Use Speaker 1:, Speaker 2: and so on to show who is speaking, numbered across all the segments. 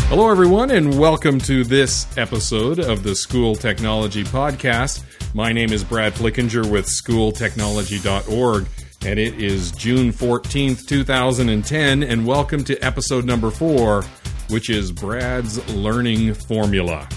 Speaker 1: Hello, everyone, and welcome to this episode of the School Technology Podcast. My name is Brad Flickinger with schooltechnology.org, and it is June 14th, 2010, and welcome to episode number 4, which is Brad's Learning Formula.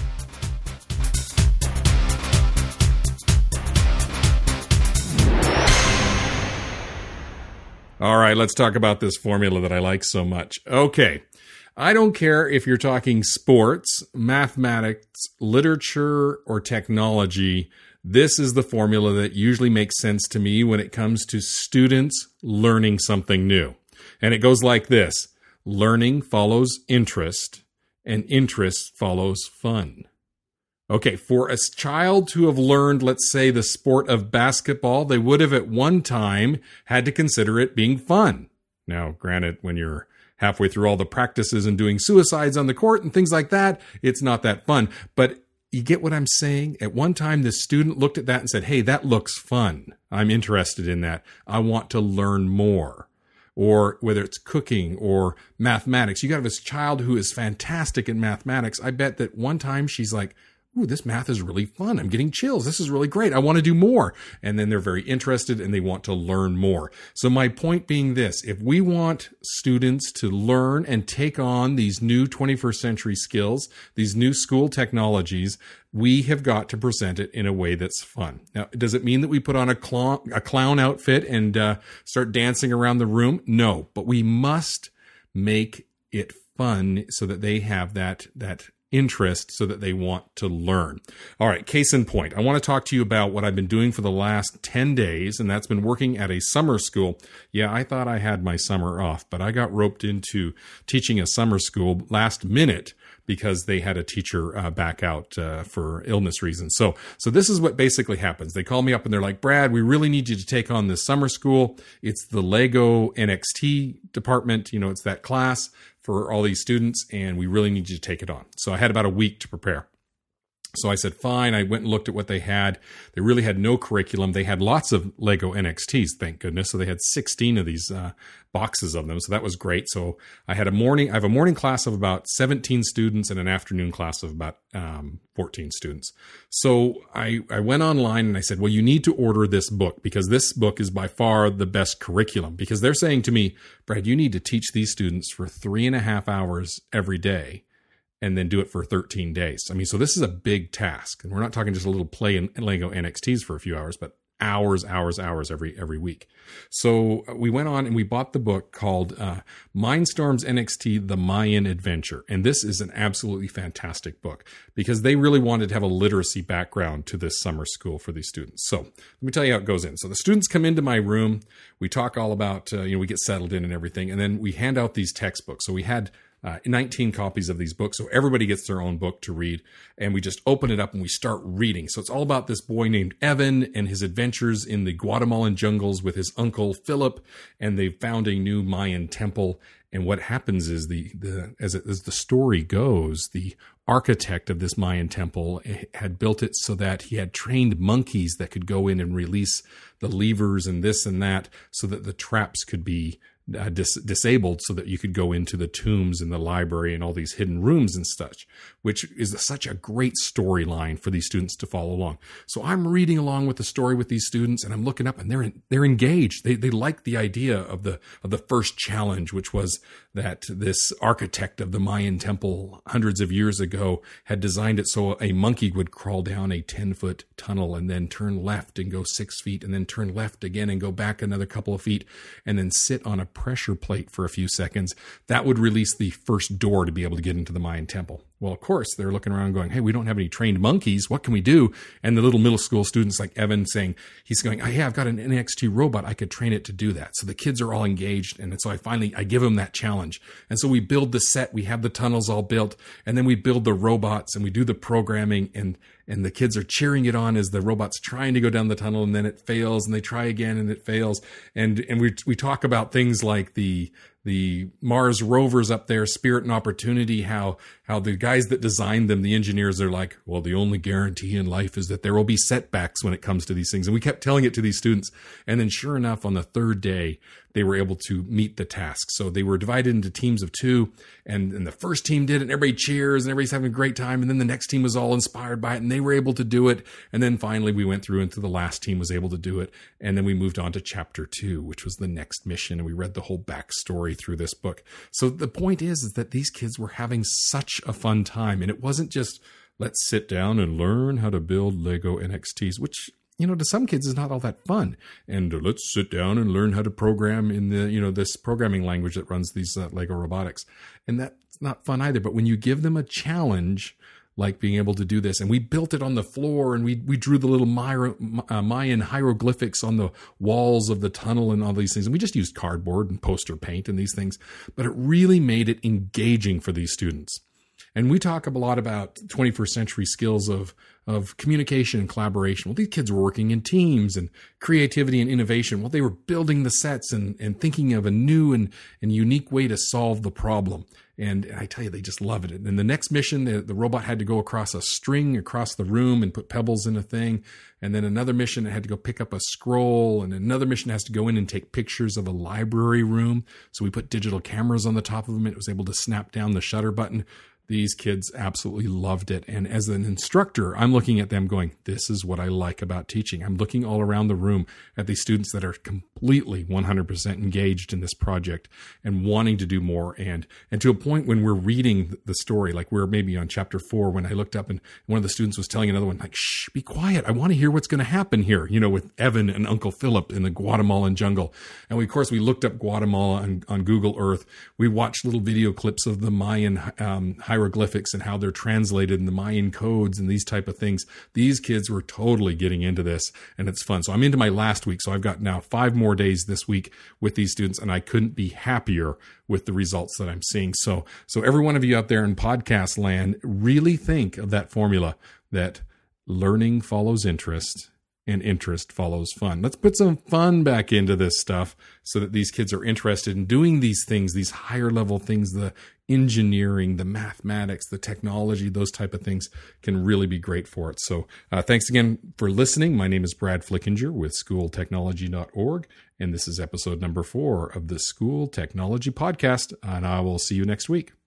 Speaker 1: All right, let's talk about this formula that I like so much. Okay. I don't care if you're talking sports, mathematics, literature, or technology. This is the formula that usually makes sense to me when it comes to students learning something new. And it goes like this. Learning follows interest, and interest follows fun. Okay, for a child to have learned, let's say, the sport of basketball, they would have at one time had to consider it being fun. Now, granted, when you're halfway through all the practices and doing suicides on the court and things like that, it's not that fun. But you get what I'm saying? At one time, the student looked at that and said, hey, that looks fun. I'm interested in that. I want to learn more. Or whether it's cooking or mathematics. You got this child who is fantastic in mathematics. I bet that one time she's like, ooh, this math is really fun. I'm getting chills. This is really great. I want to do more. And then they're very interested and they want to learn more. So my point being this, if we want students to learn and take on these new 21st century skills, these new school technologies, we have got to present it in a way that's fun. Now, does it mean that we put on a clown outfit and start dancing around the room? No, but we must make it fun so that they have that interest so that they want to learn. All right, case in point, I want to talk to you about what I've been doing for the last 10 days, and that's been working at a summer school. Yeah, I thought I had my summer off, but I got roped into teaching a summer school last minute because they had a teacher back out for illness reasons. So this is what basically happens. They call me up and they're like, Brad, we really need you to take on this summer school. It's the Lego NXT department. You know, it's that class for all these students, and we really need you to take it on. So I had about a week to prepare. So I said, fine. I went and looked at what they had. They really had no curriculum. They had lots of Lego NXTs, thank goodness. So they had 16 of these boxes of them. So that was great. So I have a morning class of about 17 students and an afternoon class of about 14 students. So I went online and I said, well, you need to order this book because this book is by far the best curriculum, because they're saying to me, Brad, you need to teach these students for 3.5 hours every day and then do it for 13 days. I mean, so this is a big task. And we're not talking just a little play in Lego NXTs for a few hours, but hours every week. So we went on and we bought the book called Mindstorms NXT, The Mayan Adventure. And this is an absolutely fantastic book because they really wanted to have a literacy background to this summer school for these students. So let me tell you how it goes in. So the students come into my room. We talk all about, we get settled in and everything. And then we hand out these textbooks. So we had 19 copies of these books. So everybody gets their own book to read. And we just open it up and we start reading. So it's all about this boy named Evan and his adventures in the Guatemalan jungles with his uncle Philip. And they found a new Mayan temple. And what happens is as the story goes, the architect of this Mayan temple had built it so that he had trained monkeys that could go in and release the levers and this and that so that the traps could be disabled so that you could go into the tombs and the library and all these hidden rooms and such, which is such a great storyline for these students to follow along. So I'm reading along with the story with these students and I'm looking up and they're engaged. They like the idea of the first challenge, which was that this architect of the Mayan temple hundreds of years ago had designed it so a monkey would crawl down a 10-foot tunnel and then turn left and go 6 feet and then turn left again and go back another couple of feet and then sit on a pressure plate for a few seconds. That would release the first door to be able to get into the Mayan temple. Well, of course, they're looking around going, hey, we don't have any trained monkeys. What can we do? And the little middle school students like Evan he's going, hey, I've got an NXT robot. I could train it to do that. So the kids are all engaged. And so I give them that challenge. And so we build the set. We have the tunnels all built. And then we build the robots and we do the programming. And the kids are cheering it on as the robot's trying to go down the tunnel. And then it fails. And they try again and it fails. And we talk about things like the Mars rovers up there, Spirit and Opportunity, how the guys that designed them, the engineers, are like, well, the only guarantee in life is that there will be setbacks when it comes to these things. And we kept telling it to these students. And then sure enough, on the third day, they were able to meet the task. So they were divided into teams of 2, and the first team did it, and everybody cheers, and everybody's having a great time, and then the next team was all inspired by it, and they were able to do it. And then finally we went through into the last team was able to do it, and then we moved on to chapter 2, which was the next mission, and we read the whole backstory through this book. So the point is that these kids were having such a fun time, and it wasn't just, let's sit down and learn how to build Lego NXTs, which, to some kids is not all that fun. And let's sit down and learn how to program in the, this programming language that runs these Lego robotics. And that's not fun either. But when you give them a challenge, like being able to do this, and we built it on the floor, and we drew the little Mayan hieroglyphics on the walls of the tunnel and all these things. And we just used cardboard and poster paint and these things, but it really made it engaging for these students. And we talk a lot about 21st century skills of communication and collaboration. Well, these kids were working in teams, and creativity and innovation. Well, they were building the sets and thinking of a new and unique way to solve the problem. And I tell you, they just loved it. And the next mission, the robot had to go across a string across the room and put pebbles in a thing. And then another mission, it had to go pick up a scroll. And another mission has to go in and take pictures of a library room. So we put digital cameras on the top of them. It was able to snap down the shutter button. These kids absolutely loved it. And as an instructor, I'm looking at them going, this is what I like about teaching. I'm looking all around the room at these students that are completely 100% engaged in this project and wanting to do more. And to a point when we're reading the story, like we're maybe on chapter 4, when I looked up and one of the students was telling another one, like, shh, be quiet. I want to hear what's going to happen here, with Evan and Uncle Philip in the Guatemalan jungle. And we looked up Guatemala on Google Earth. We watched little video clips of the Mayan hieroglyphics and how they're translated in the Mayan codes and these type of things. These kids were totally getting into this, and it's fun. So I'm into my last week. So I've got now 5 more days this week with these students, and I couldn't be happier with the results that I'm seeing. So every one of you out there in podcast land, really think of that formula that learning follows interest and interest follows fun. Let's put some fun back into this stuff so that these kids are interested in doing these things, these higher level things, the engineering, the mathematics, the technology, those type of things can really be great for it. So thanks again for listening. My name is Brad Flickinger with schooltechnology.org, and this is episode number 4 of the School Technology Podcast, and I will see you next week.